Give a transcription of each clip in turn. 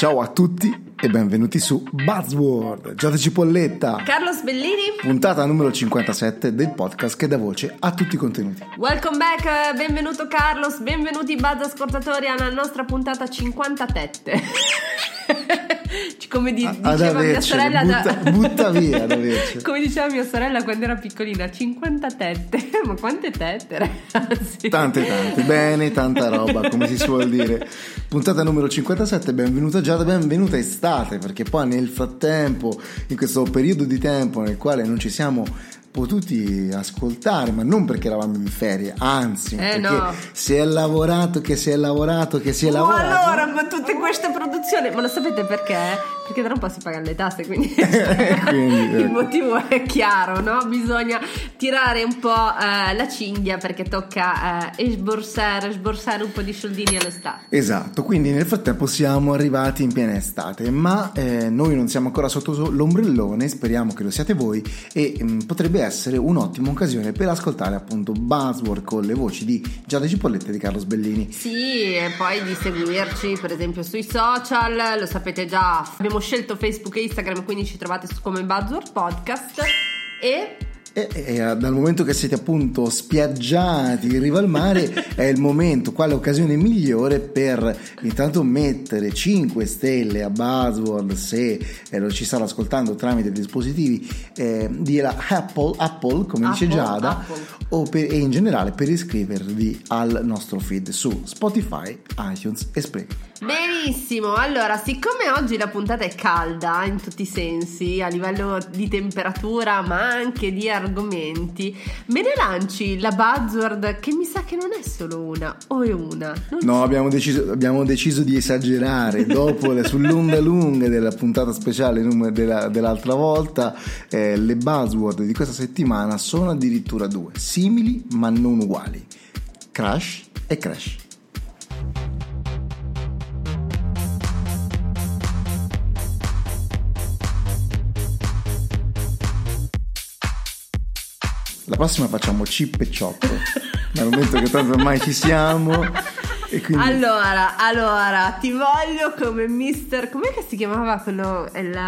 Ciao a tutti e benvenuti su Buzzword. Giada Cipolletta, Carlos Bellini, puntata numero 57 del podcast che dà voce a tutti i contenuti. Welcome back, benvenuto Carlos, benvenuti Buzz ascoltatori alla nostra puntata 57. Come diceva mia sorella butta via da avercene. Come diceva mia sorella quando era piccolina, 50 tette. Ma quante tette, ragazzi? Tante, bene, tanta roba, come si suol dire. Puntata numero 57, benvenuta Giada, benvenuta estate, perché poi nel frattempo, in questo periodo di tempo nel quale non ci siamo potuti ascoltare, ma non perché eravamo in ferie, anzi perché no. si è lavorato. Allora, ma tutte queste produzioni, ma lo sapete perché? Perché tra un po' si pagano le tasse, quindi il motivo è chiaro, no? Bisogna tirare un po' la cinghia perché tocca sborsare un po' di soldini all'estate. Esatto, quindi nel frattempo siamo arrivati in piena estate, ma noi non siamo ancora sotto l'ombrellone, speriamo che lo siate voi e potrebbe essere un'ottima occasione per ascoltare appunto Buzzword con le voci di Giada Cipolletta e di Carlos Bellini. Sì, e poi di seguirci per esempio sui social, lo sapete già, abbiamo scelto Facebook e Instagram, quindi ci trovate come Buzzword Podcast e dal momento che siete appunto spiaggiati in riva al mare è il momento, quale occasione migliore per intanto mettere 5 stelle a Buzzword se lo ci stanno ascoltando tramite dispositivi di Apple come dice Giada, e in generale per iscrivervi al nostro feed su Spotify, iTunes e Spreaker. Benissimo, allora siccome oggi la puntata è calda in tutti i sensi, a livello di temperatura ma anche di argomenti, me ne lanci la Buzzword che mi sa che non è solo una, o è una? No, abbiamo deciso di esagerare dopo sull'onda lunga della puntata speciale dell'altra volta. Le Buzzword di questa settimana sono addirittura due, simili ma non uguali: crush e crash. La prossima facciamo chip e chop, dal momento che tanto ormai ci siamo. E quindi... Allora, ti voglio come Mr. Com'è che si chiamava quello?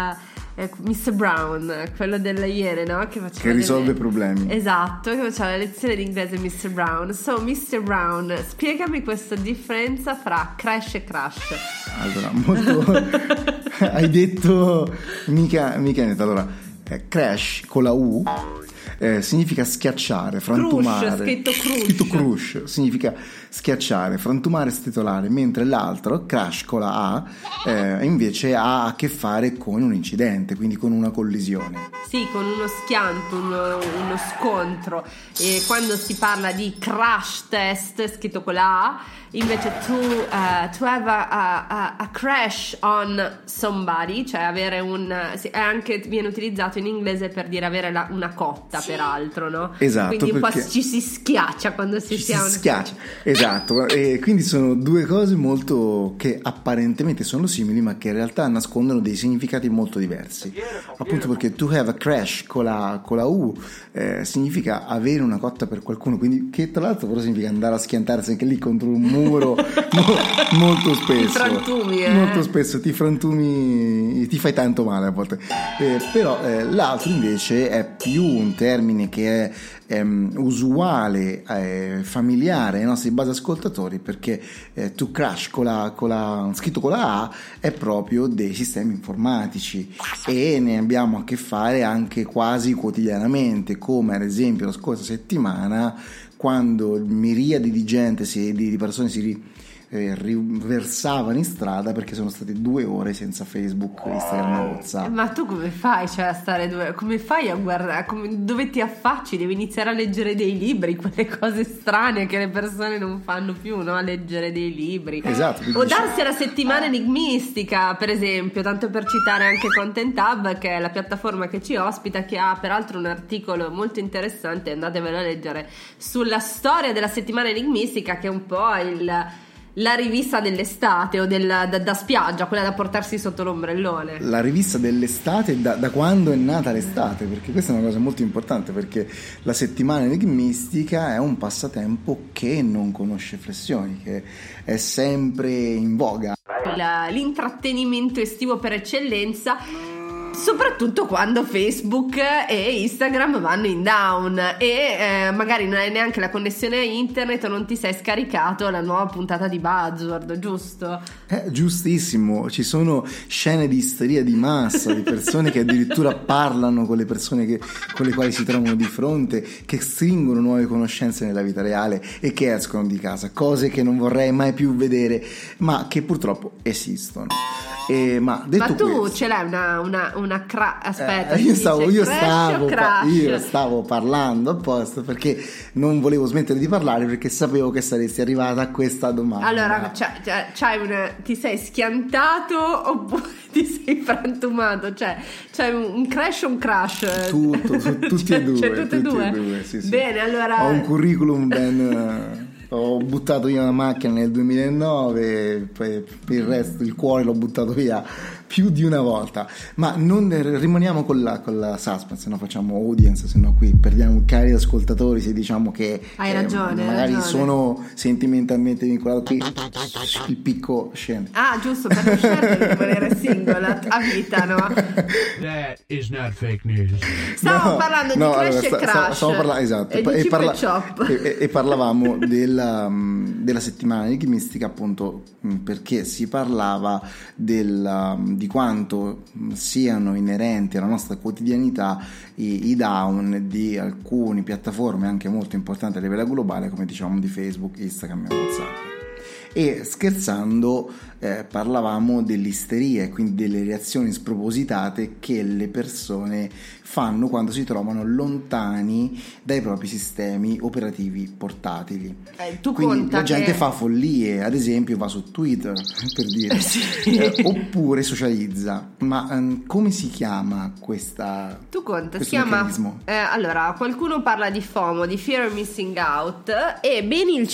Mr. Brown, quello della ieri, no? Che risolve problemi. Esatto, che faceva la lezione di inglese Mr. Brown. So, Mr. Brown, spiegami questa differenza fra crash e crush. Allora, molto... hai detto mica niente. Allora, crash con la U significa schiacciare, frantumare. Scritto crush significa schiacciare, frantumare, stritolare, mentre l'altro, crash con la A, invece ha a che fare con un incidente, quindi con una collisione. Sì, con uno schianto, uno scontro. E quando si parla di crash test, scritto con la A, invece to have a crash on somebody, cioè avere anche viene utilizzato in inglese per dire avere una cotta, peraltro, no? Esatto. Quindi un po' ci si schiaccia quando si schiaccia. Esatto, e quindi sono due cose molto che apparentemente sono simili, ma che in realtà nascondono dei significati molto diversi. Appunto perché to have a crash con la U significa avere una cotta per qualcuno, quindi che tra l'altro però significa andare a schiantarsi anche lì contro un muro molto spesso. Ti frantumi, molto spesso ti frantumi, ti fai tanto male a volte. Però l'altro invece è più un termine che è usuale, familiare ai nostri base ascoltatori, perché to crash scritto con la A è proprio dei sistemi informatici e ne abbiamo a che fare anche quasi quotidianamente, come ad esempio la scorsa settimana quando miriadi di gente, di persone si riversavano in strada perché sono state 2 ore senza Facebook, Instagram e WhatsApp. Ma tu come fai, cioè, a stare come fai a guardare, dove ti affacci? Devi iniziare a leggere dei libri, quelle cose strane che le persone non fanno più, no? A leggere dei libri. Esatto. O darsi alla settimana enigmistica, per esempio, tanto per citare anche Content Hub, che è la piattaforma che ci ospita, che ha peraltro un articolo molto interessante, andatevelo a leggere, sulla storia della settimana enigmistica, che è un po' la rivista dell'estate o da spiaggia, quella da portarsi sotto l'ombrellone. La rivista dell'estate, da quando è nata l'estate, perché questa è una cosa molto importante, perché la settimana enigmistica è un passatempo che non conosce flessioni, che è sempre in voga. l'intrattenimento estivo per eccellenza, soprattutto quando Facebook e Instagram vanno in down e magari non hai neanche la connessione a internet o non ti sei scaricato la nuova puntata di Buzzword, giusto? Giustissimo, ci sono scene di isteria di massa, di persone che addirittura parlano con le persone con le quali si trovano di fronte, che stringono nuove conoscenze nella vita reale e che escono di casa, cose che non vorrei mai più vedere, ma che purtroppo esistono. Ma tu questo, ce l'hai aspetta, io stavo parlando apposta perché non volevo smettere di parlare, perché sapevo che saresti arrivata a questa domanda. Allora, ti sei schiantato oppure ti sei frantumato? Cioè, c'hai un crash o un crash? Tutti e due. Tutti e due. Sì. Bene, allora ho un curriculum ben ho buttato via una macchina nel 2009, poi per il resto il cuore l'ho buttato via più di una volta. Ma non rimaniamo con la suspense, se no facciamo audience, se no qui perdiamo cari ascoltatori se diciamo che hai ragione, magari sono sentimentalmente vincolato qui, il picco scende. Giusto, per non scegliere di rimanere singola a vita, no? That is not fake news. Stavo parlando di Crash e Crash, stavo parlando, esatto, e parlavamo della settimana enigmistica, appunto perché si parlava di quanto siano inerenti alla nostra quotidianità i down di alcune piattaforme anche molto importanti a livello globale, come diciamo di Facebook, Instagram e WhatsApp. E scherzando parlavamo dell'isteria e quindi delle reazioni spropositate che le persone fanno quando si trovano lontani dai propri sistemi operativi portatili. Quindi la gente fa follie, ad esempio va su Twitter per dire, oppure socializza. Ma come si chiama questa? Tu conta, si chiama allora, qualcuno parla di FOMO, di Fear of Missing Out, e ben il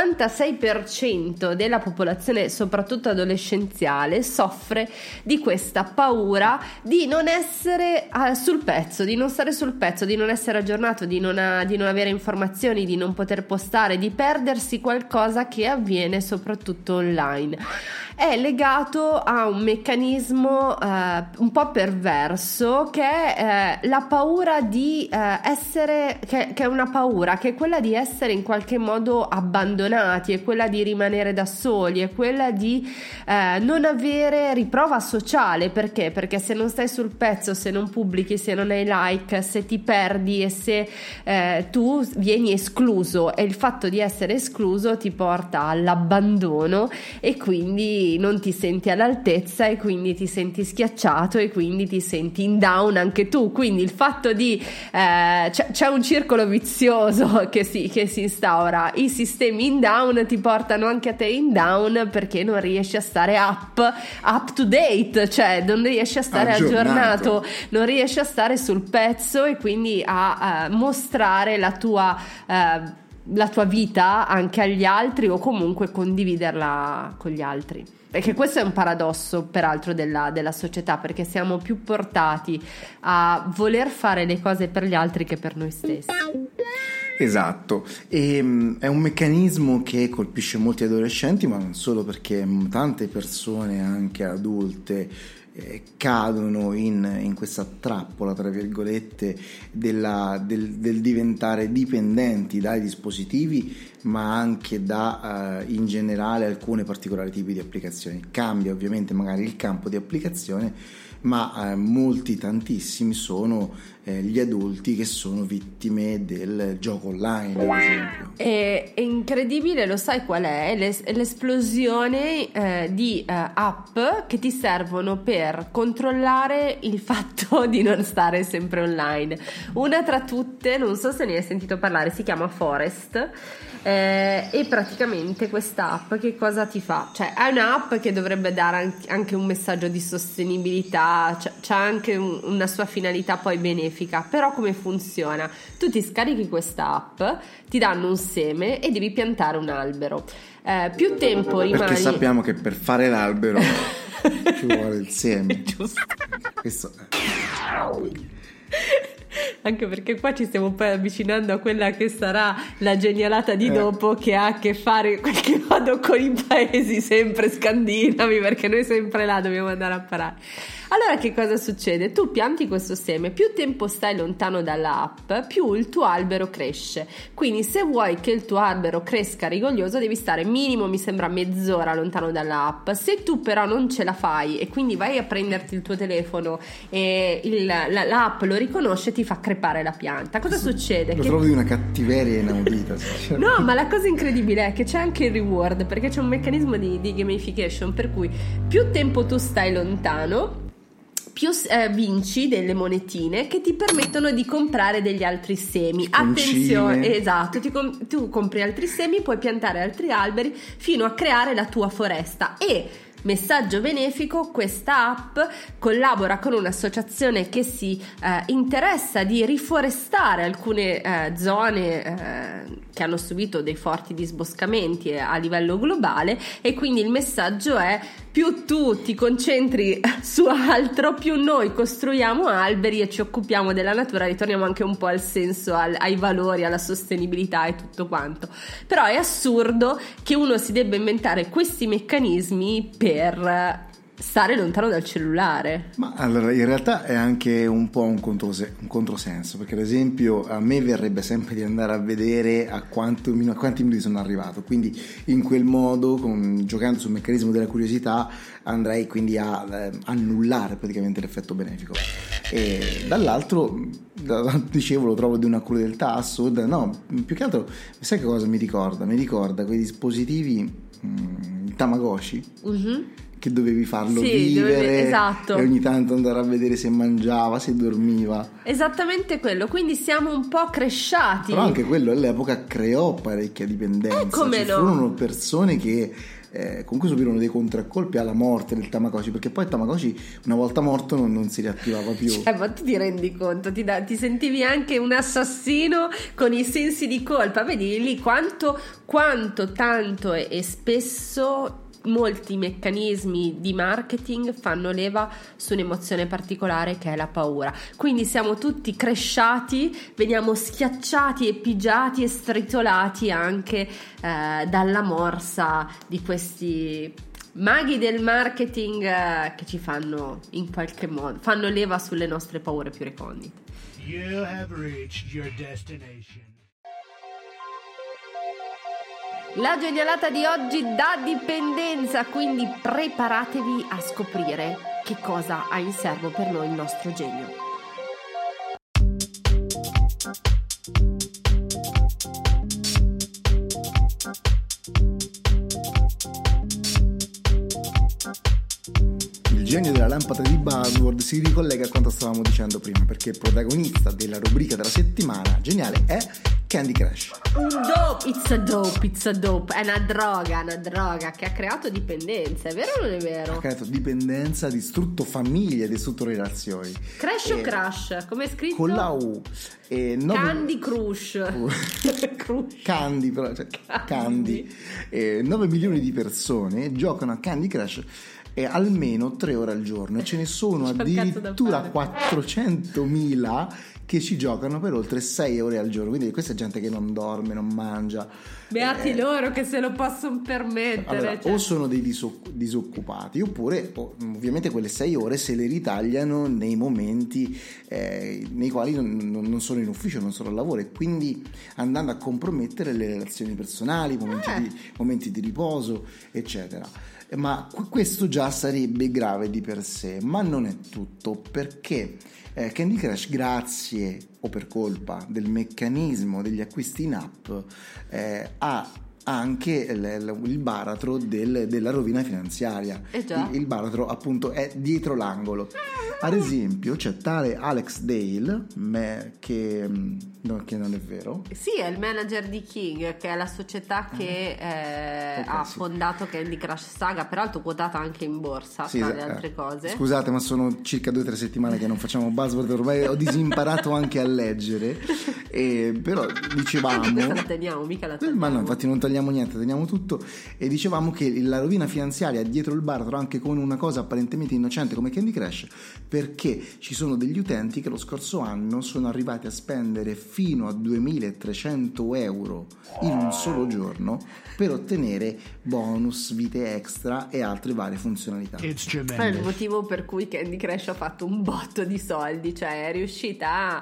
56% della popolazione, soprattutto adolescenziale, soffre di questa paura di non essere sul pezzo, di non stare sul pezzo, di non essere aggiornato, di non avere informazioni, di non poter postare, di perdersi qualcosa che avviene soprattutto online. È legato a un meccanismo un po' perverso, che è la paura di essere, che è una paura, che è quella di essere in qualche modo abbandonati, è quella di rimanere da soli, è quella di non avere riprova sociale. Perché se non stai sul pezzo, se non pubblichi, se non hai like, se ti perdi e se tu vieni escluso, e il fatto di essere escluso ti porta all'abbandono e quindi non ti senti all'altezza e quindi ti senti schiacciato e quindi ti senti in down anche tu. Quindi il fatto di c'è un circolo vizioso che si instaura, i sistemi in down ti portano anche a te in down, perché non riesci a stare up to date, cioè non riesci a stare aggiornato, non riesci a stare sul pezzo e quindi a mostrare la tua vita anche agli altri, o comunque condividerla con gli altri. Perché questo è un paradosso peraltro della società, perché siamo più portati a voler fare le cose per gli altri che per noi stessi. Esatto, e è un meccanismo che colpisce molti adolescenti, ma non solo, perché tante persone anche adulte cadono in questa trappola, tra virgolette, del diventare dipendenti dai dispositivi, ma anche da in generale alcune particolari tipi di applicazioni. Cambia ovviamente magari il campo di applicazione, ma tantissimi sono gli adulti che sono vittime del gioco online, ad esempio. È incredibile, lo sai qual è? L'esplosione di app che ti servono per controllare il fatto di non stare sempre online. Una tra tutte, non so se ne hai sentito parlare, si chiama Forest. E praticamente questa app che cosa ti fa? Cioè è un'app che dovrebbe dare anche un messaggio di sostenibilità, c'ha anche una sua finalità poi benefica. Però come funziona? Tu ti scarichi questa app, ti danno un seme e devi piantare un albero. Più tempo rimani... Perché sappiamo che per fare l'albero ci vuole il seme. Giusto. Questo Anche perché qua ci stiamo poi avvicinando a quella che sarà la genialata di dopo, che ha a che fare in qualche modo con i paesi sempre scandinavi, perché noi sempre là dobbiamo andare a parare. Allora che cosa succede? Tu pianti questo seme, più tempo stai lontano dall'app, più il tuo albero cresce. Quindi se vuoi che il tuo albero cresca rigoglioso devi stare minimo, mi sembra, mezz'ora lontano dall'app. Se tu però non ce la fai e quindi vai a prenderti il tuo telefono e l'app lo riconosce, ti fa crepare la pianta. Cosa succede? Lo trovo di una cattiveria inaudita. No, ma la cosa incredibile è che c'è anche il reward, perché c'è un meccanismo di gamification per cui più tempo tu stai lontano, più vinci delle monetine che ti permettono di comprare degli altri semi. Attenzione, esatto, tu compri altri semi, puoi piantare altri alberi fino a creare la tua foresta. E messaggio benefico, questa app collabora con un'associazione che si interessa di riforestare alcune zone che hanno subito dei forti disboscamenti a livello globale, e quindi il messaggio è: più tu ti concentri su altro, più noi costruiamo alberi e ci occupiamo della natura, ritorniamo anche un po' al senso, ai valori, alla sostenibilità e tutto quanto. Però è assurdo che uno si debba inventare questi meccanismi per stare lontano dal cellulare. Ma allora in realtà è anche un po' un controsenso, perché ad esempio a me verrebbe sempre di andare a vedere a quanti minuti sono arrivato, quindi in quel modo, giocando sul meccanismo della curiosità, andrei quindi a annullare praticamente l'effetto benefico. E dall'altro, dicevo, lo trovo di una crudeltà assurda. No, più che altro, sai che cosa mi ricorda? Mi ricorda quei dispositivi Tamagotchi, che dovevi farlo vivere, esatto, e ogni tanto andare a vedere se mangiava, se dormiva. Esattamente quello, quindi siamo un po' cresciati. Però anche quello all'epoca creò parecchia dipendenza. Come Ci furono persone che con cui subirono dei contraccolpi alla morte del Tamagotchi, perché poi il Tamagotchi una volta morto non si riattivava più. Ma tu ti rendi conto, ti sentivi anche un assassino con i sensi di colpa. Vedi lì quanto tanto e spesso molti meccanismi di marketing fanno leva su un'emozione particolare che è la paura. Quindi siamo tutti cresciati, veniamo schiacciati e pigiati e stritolati anche dalla morsa di questi maghi del marketing che ci fanno in qualche modo, fanno leva sulle nostre paure più recondite. You have reached your destination. La genialata di oggi dà dipendenza, quindi preparatevi a scoprire che cosa ha in serbo per noi il nostro genio. Il genio della lampada di Buzzword si ricollega a quanto stavamo dicendo prima, perché il protagonista della rubrica della settimana geniale è Candy Crush. It's a dope, è una droga che ha creato dipendenza, è vero o non è vero? Ha creato dipendenza, distrutto famiglie, distrutto relazioni. Crash o Crush? Come è scritto? Con la U. Candy Crush. Candy, però, cioè, Candy. 9 milioni di persone giocano a Candy Crush almeno 3 ore al giorno, e ce ne sono addirittura 400.000 che ci giocano per oltre 6 ore al giorno. Quindi questa è gente che non dorme, non mangia. Beati loro che se lo possono permettere. Allora, o sono dei disoccupati, oppure ovviamente quelle 6 ore se le ritagliano nei momenti nei quali non sono in ufficio, non sono al lavoro, e quindi andando a compromettere le relazioni personali, momenti di riposo, eccetera. Ma questo già sarebbe grave di per sé, ma non è tutto, perché Candy Crush, grazie o per colpa del meccanismo degli acquisti in app, ha anche il baratro della rovina finanziaria. Il baratro appunto è dietro l'angolo. Ad esempio c'è tale Alex Dale che non è vero. Sì, è il manager di King, che è la società che ha fondato Candy Crush Saga, peraltro quotata anche in borsa, tra le altre cose. Scusate, ma sono circa 2 o 3 settimane che non facciamo Buzzword, ormai ho disimparato anche a leggere, però dicevamo la teniamo, mica la teniamo. Ma no, infatti non tagliamo niente, teniamo tutto, e dicevamo che la rovina finanziaria è dietro il baratro anche con una cosa apparentemente innocente come Candy Crush, perché ci sono degli utenti che lo scorso anno sono arrivati a spendere fino a 2.300 euro in un solo giorno per ottenere bonus, vite extra e altre varie funzionalità. It's È il tremendous. motivo per cui Candy Crush ha fatto un botto di soldi, cioè è riuscita a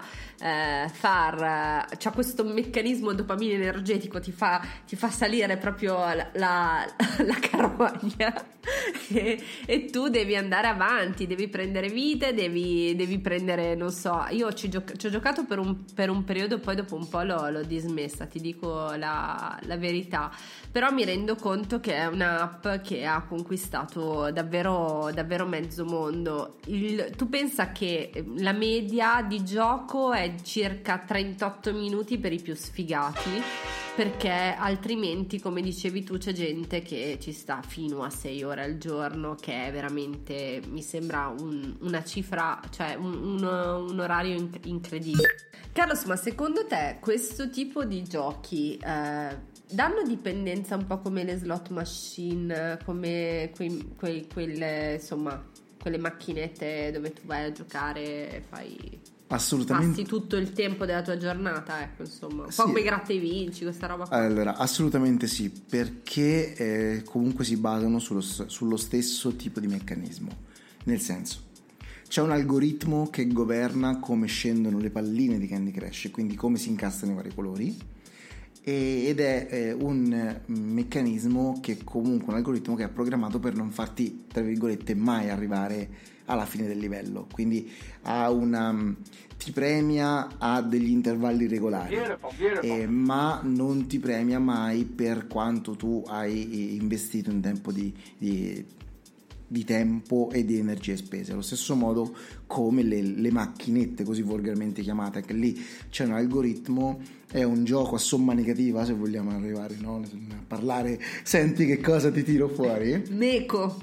c'ha questo meccanismo dopamina energetico, ti fa salire proprio la carogna e tu devi andare avanti, devi prendere vite, devi prendere, non so, io ci ho giocato per un periodo, poi dopo un po' l'ho dismessa, ti dico la verità, però mi rendo conto che è un'app che ha conquistato davvero, davvero mezzo mondo. Tu pensa che la media di gioco è circa 38 minuti per i più sfigati, perché altrimenti, come dicevi tu, c'è gente che ci sta fino a 6 ore al giorno, che è veramente, mi sembra una cifra, cioè un orario incredibile. Carlos, ma secondo te questo tipo di giochi danno dipendenza un po' come le slot machine, come quelle, insomma, quelle macchinette dove tu vai a giocare e Assolutamente. passi tutto il tempo della tua giornata, ecco, insomma, un Sì. po' come i gratta e vinci, questa roba qua. Allora, assolutamente sì, perché comunque si basano sullo stesso tipo di meccanismo. Nel senso, c'è un algoritmo che governa come scendono le palline di Candy Crush, quindi come si incastrano i vari colori, ed è un meccanismo che comunque un algoritmo che è programmato per non farti, tra virgolette, mai arrivare alla fine del livello, quindi ti premia a degli intervalli regolari, ma non ti premia mai per quanto tu hai investito in tempo di tempo e di energie spese. Allo stesso modo come le macchinette così volgarmente chiamate, anche lì c'è un algoritmo, è un gioco a somma negativa, se vogliamo arrivare, no? A parlare, senti che cosa ti tiro fuori? Meco.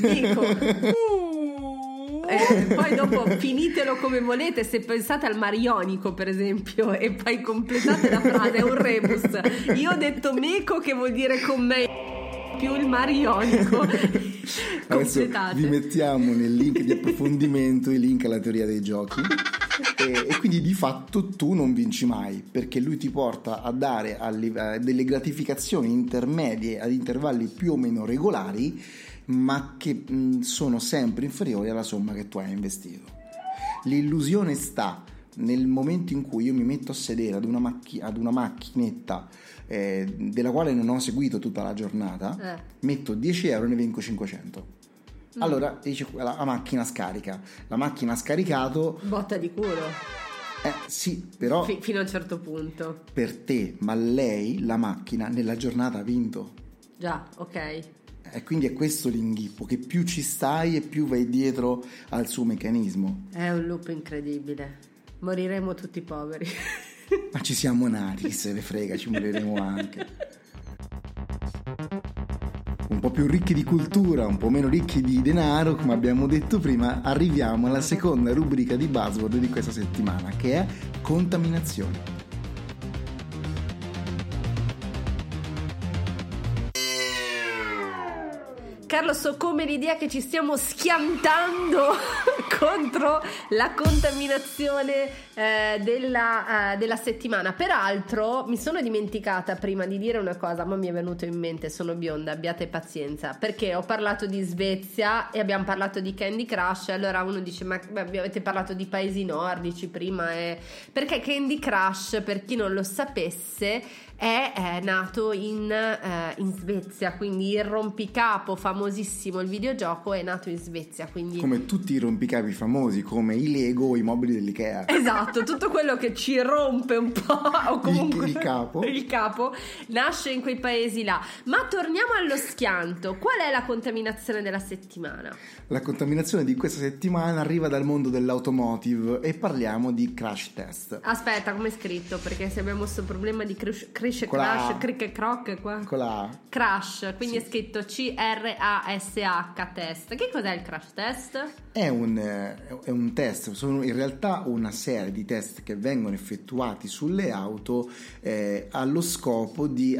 Poi dopo finitelo come volete, se pensate al Marionico per esempio e poi completate la frase, è un rebus. Io ho detto meco, che vuol dire con me più il Marionico. Adesso vi mettiamo nel link di approfondimento i link alla teoria dei giochi e quindi di fatto tu non vinci mai, perché lui ti porta a dare delle gratificazioni intermedie ad intervalli più o meno regolari, ma che sono sempre inferiori alla somma che tu hai investito. L'illusione sta nel momento in cui io mi metto a sedere ad una macchinetta della quale non ho seguito tutta la giornata, metto 10 euro e ne vinco 500. Allora dice la macchina scarica, la macchina ha scaricato, botta di culo. Sì, però fino a un certo punto per te, ma lei, la macchina, nella giornata ha vinto. Già, ok. E quindi è questo l'inghippo, che più ci stai e più vai dietro al suo meccanismo. È un loop incredibile. Moriremo tutti poveri. Ma ci siamo nati, chi se ne frega, ci moriremo anche. Un po' più ricchi di cultura, un po' meno ricchi di denaro, come abbiamo detto prima, arriviamo alla seconda rubrica di buzzword di questa settimana, che è contaminazione. Carlo, so come l'idea che ci stiamo schiantando contro la contaminazione della settimana. Peraltro mi sono dimenticata prima di dire una cosa, ma mi è venuto in mente, sono bionda, abbiate pazienza, perché ho parlato di Svezia e abbiamo parlato di Candy Crush. Allora uno dice, ma avete parlato di paesi nordici prima, perché Candy Crush, per chi non lo sapesse, è nato in Svezia, quindi il rompicapo famosissimo, il videogioco è nato in Svezia, quindi come tutti i rompicapi famosi, come i Lego o i mobili dell'Ikea. Esatto, tutto quello che ci rompe un po' o comunque il capo nasce in quei paesi là. Ma torniamo allo schianto. Qual è la contaminazione della settimana? La contaminazione di questa settimana arriva dal mondo dell'automotive e parliamo di crash test. Aspetta, come è scritto? Perché se abbiamo questo problema di crash Crash, Con la A. Crick Croc qua. Con la A. Crash, quindi Sì. è scritto CRASH test. Che cos'è il crash test? È un test, sono in realtà una serie di test che vengono effettuati sulle auto allo scopo di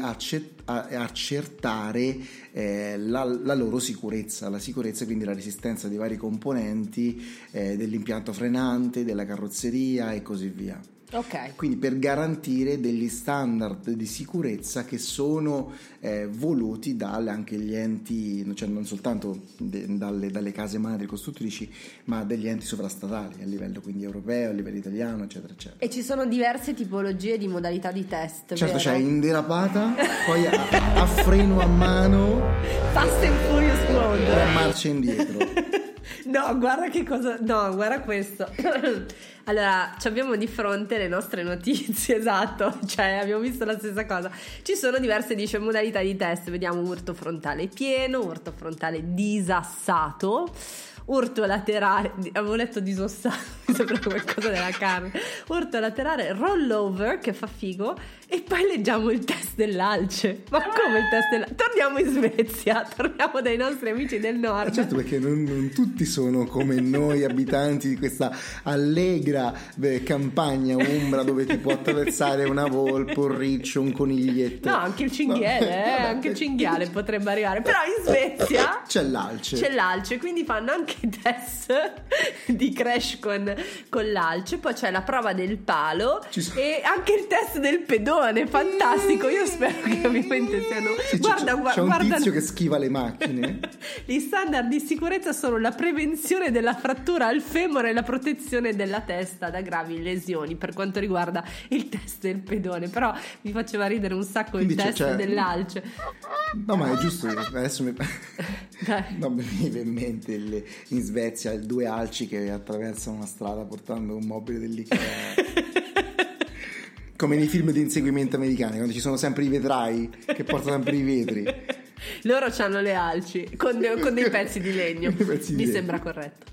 accertare la loro sicurezza, la sicurezza, quindi la resistenza dei vari componenti dell'impianto frenante, della carrozzeria e così via. Ok. Quindi per garantire degli standard di sicurezza che sono voluti anche gli enti, cioè non soltanto dalle case madri costruttrici, ma dagli enti sovrastatali a livello quindi europeo, a livello italiano, eccetera, eccetera. E ci sono diverse tipologie di modalità di test, Certo, vero? c'è in derapata, poi a freno a mano Fast and Furious e a mode. marcia indietro. No, guarda che cosa. No, guarda questo. Allora, ci abbiamo di fronte le nostre notizie, esatto, cioè abbiamo visto la stessa cosa. Ci sono diverse modalità di test, vediamo urto frontale pieno, urto frontale disassato, urto laterale, avevo letto disossato, mi sembra qualcosa della carne, urto laterale rollover, che fa figo, e poi leggiamo il test dell'alce. Ma come il test dell'alce? Torniamo in Svezia, torniamo dai nostri amici del nord. Certo, perché non tutti sono come noi abitanti di questa allegra campagna umbra dove ti può attraversare una volpe, un riccio, un coniglietto. No, anche il cinghiale, Vabbè, anche il cinghiale potrebbe arrivare. Però in Svezia c'è l'alce. c'è l'alce, quindi fanno anche i test di crash con l'alce. Poi c'è la prova del palo e anche il test del pedone. Fantastico, io spero che ovviamente siano. Sì, c'è un tizio che schiva le macchine. Gli standard di sicurezza sono la prevenzione della frattura al femore e la protezione della testa da gravi lesioni. Per quanto riguarda il test del pedone, però mi faceva ridere un sacco Quindi il test dell'alce. No, ma è giusto, adesso Dai. no, mi viene in mente in Svezia due alci che attraversano una strada portando un mobile dell'Ikea. Come nei film di inseguimento americani, quando ci sono sempre i vedrai che portano sempre i vetri. Loro c'hanno le alci con dei pezzi di legno. Dei pezzi di Mi legno. sembra corretto.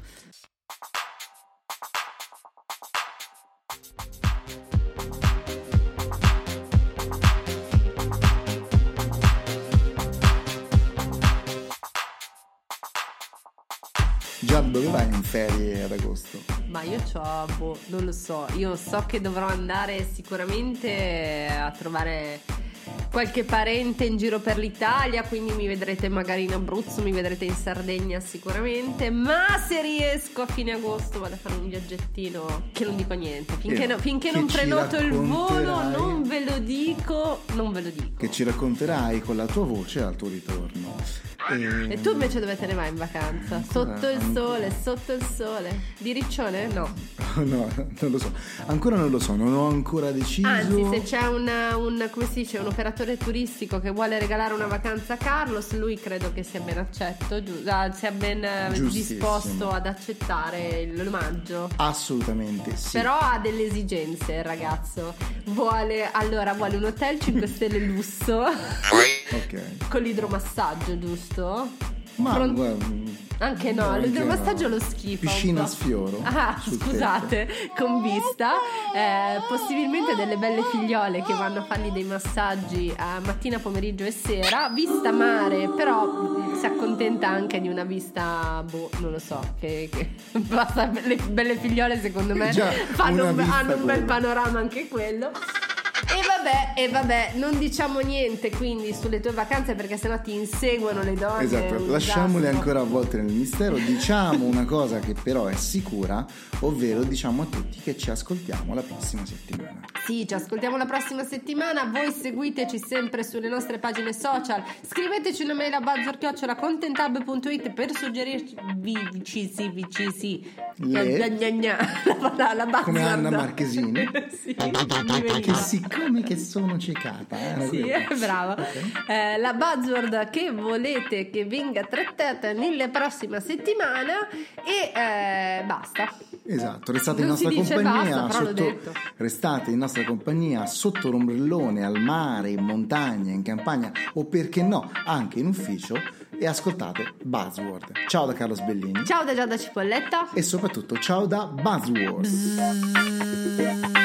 Già, dove vai in ferie ad agosto? Ma io non lo so. Io so che dovrò andare sicuramente a trovare qualche parente in giro per l'Italia, quindi mi vedrete magari in Abruzzo, mi vedrete in Sardegna sicuramente, ma se riesco a fine agosto vado a fare un viaggettino che non dico niente, finché non prenoto il volo non ve lo dico. Che ci racconterai con la tua voce al tuo ritorno. E tu invece dove te ne vai in vacanza? Sotto il sole. Di Riccione? No. No, non lo so. Ancora non lo so, non ho ancora deciso. Anzi, se c'è come si dice, un operatore turistico che vuole regalare una vacanza a Carlos, lui credo che sia ben accetto, sia ben disposto ad accettare l'omaggio. Assolutamente sì. Però ha delle esigenze il ragazzo. Vuole un hotel 5 stelle lusso. Ok. Con l'idromassaggio, giusto? Ma anche no, l'idromassaggio lo schifo. Piscina un a po'. sfioro. Ah, scusate, con vista. Possibilmente delle belle figliole che vanno a fargli dei massaggi a mattina, pomeriggio e sera. Vista mare, però si accontenta anche di una vista, non lo so, che basta, le belle figliole secondo me hanno un bel panorama anche quello. E vabbè, non diciamo niente quindi sulle tue vacanze perché sennò ti inseguono le donne. Esatto, lasciamole ancora a volte nel mistero. Diciamo una cosa che però è sicura, ovvero diciamo a tutti che ci ascoltiamo la prossima settimana. Sì, ci ascoltiamo la prossima settimana. Voi seguiteci sempre sulle nostre pagine social. Scriveteci una mail a buzzword@contenthub.it per suggerirci la buzzword. Come Anna Marchesini. Sì, che siccome che sono ciecata. Sì, brava. Okay. La buzzword che volete che venga trattata nella prossima settimana e basta. Esatto, restate non in nostra compagnia basta, restate in nostra compagnia sotto l'ombrellone, al mare, in montagna, in campagna o perché no, anche in ufficio e ascoltate Buzzword. Ciao da Carlo Sbellini. Ciao da Giada Cipolletta. E soprattutto ciao da Buzzword.